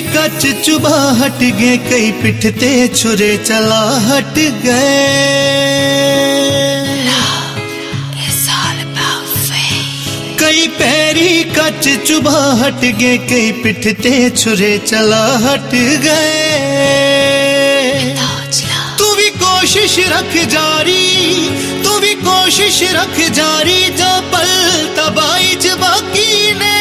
कच चुबा हट गए, कई पिठ ते छुरे चला हट गए। कई पैरी कच चुबा हट गए, कई पिठ ते छुरे चला हट गए। तू भी कोशिश रख जारी, तू भी कोशिश रख जारी, जो पल तबाही च बाकी ने।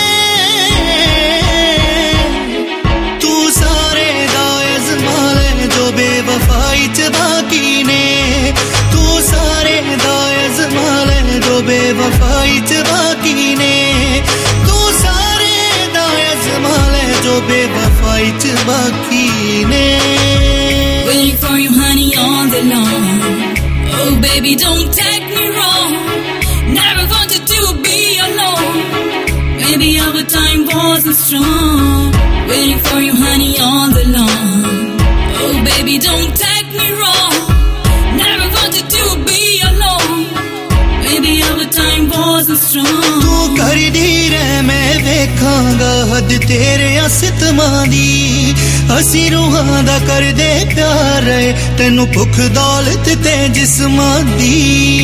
तू सारे दा अज़मा ले जो बेवफाई च बाकी ने। तू सारे दा अज़मा ले जो बेवफाई च बाकी ने। तू सारे दा अज़मा ले जो बेवफाई च बाकी ने। Waiting for you honey on the lawn. Oh baby don't take me wrong, never wanted to be alone. Maybe our time wasn't strong. Waiting for you honey on the lawn. Oh baby don't take me wrong, never wanted to be alone. Maybe our time wasn't strong. तू कर दी रह मैं वेखांगा हद तेरे सितमां दी। असी रूहां दा कर दे प्यार तेनू भुख दौलत ते जिस्मां दी।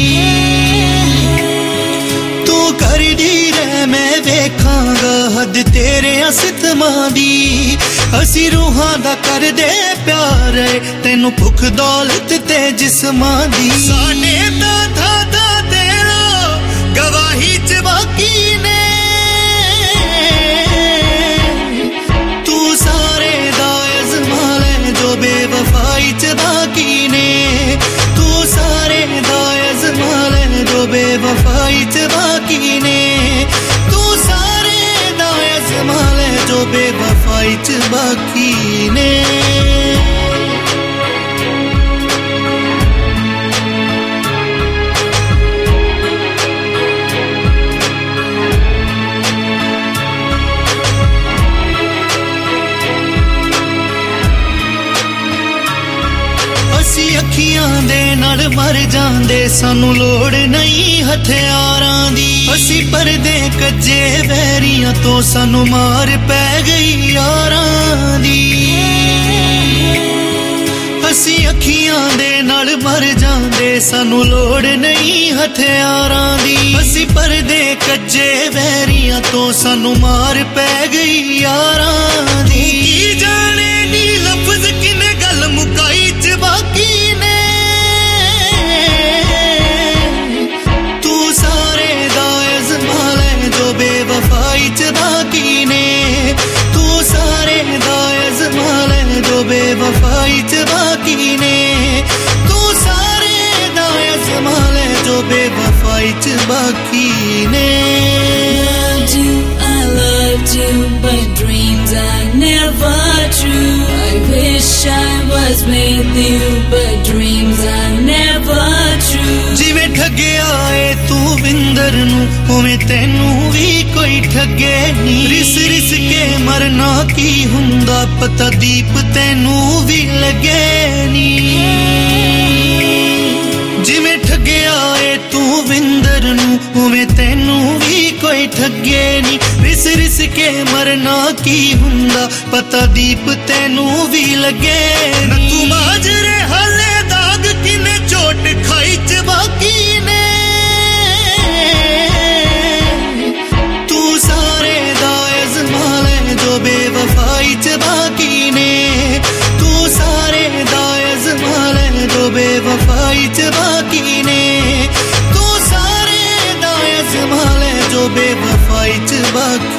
तू कर दी रह मैं वेखांगा हद तेरे सितमां दी। असी रूहां दा कर दे प्यार तेनू भुख दौलत ते जिस्मां दी। साडे दा था तेरा गवाही च बाकी ने। तू सारे दा अज़मा ले जो बेवफाई च बाकी ने। तू सारे दा अज़मा ले जो बेवफाई च बाकी ने। तू सारे दा अज़मा ले जो बेवफाई च बाकी ने। अखियां दे नाल मर जांदे सानू लोड़ नहीं हथियारां दी। असी परदे कज्जे वैरियां तो सानू मार पै गई यारां दी। असी अखियां दे नाल मर जांदे सानू लोड़ नहीं हथियारां दी। असी परदे कज्जे वैरियां तो सानू मार पै गई यारां दी। की जाने नी लफ्ज़ किने गल मुकाई च बाकी ने। तू सारे दा अज़मा ले जो बेवफाई च बाकी ने। तू सारे दा अज़मा ले जो बेवफाई च बाकी ने। तू सारे दा अज़मा ले जो बेवफाई च बाकी ने। I loved you, but dreams are never true. I wish I was with you, but dreams are never true. जिवें ठग्गिया ए तू विंदर नू उवें तैनू भी कोई ठगे नी। रिस रिस के मरना की हुंदा पता दीप तैनू भी लगे नी। जिवें ठग्गिया ए तू विंदर नू उवें तैनू भी कोई ठगे नी। रिस रिस के मरना की हुंदा पता दीप तैनू भी लगे नी। तू माजरे हले दाग किने चोट खाई च बाकी ने। तू सारे दा अज़मा ले जो बेवफाई च बाकी ने। तू सारे दा अज़मा ले जो बेवफाई च बाकी ने। तू सारे दा अज़मा ले जो बेवफाई च बाकी